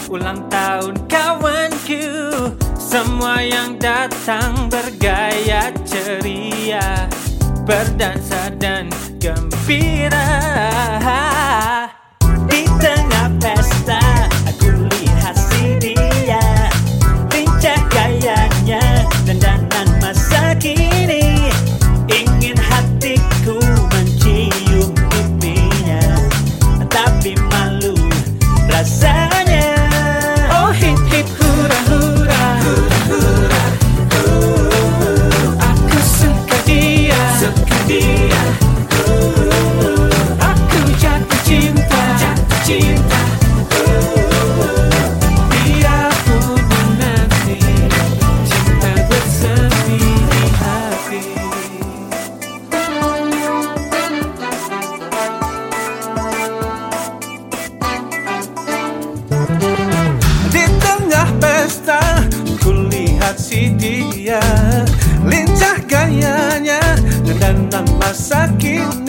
ulang tahun kawanku. Semua yang datang bergaya ceria, berdansa dan gembira. Di tengah pesta aku lihat si dia, lincah gayanya, dandanan masa kini. Ingin hatiku mencium pipinya, tapi malu rasanya. Oh hip hip hura hura, hura hura. Aku suka dia, suka dia. Aku jatuh cinta, jatuh cinta. Dia pun menanti cinta bersemi di hati. Di tengah pesta kulihat si dia, lincah gayanya, dandanan masa kini.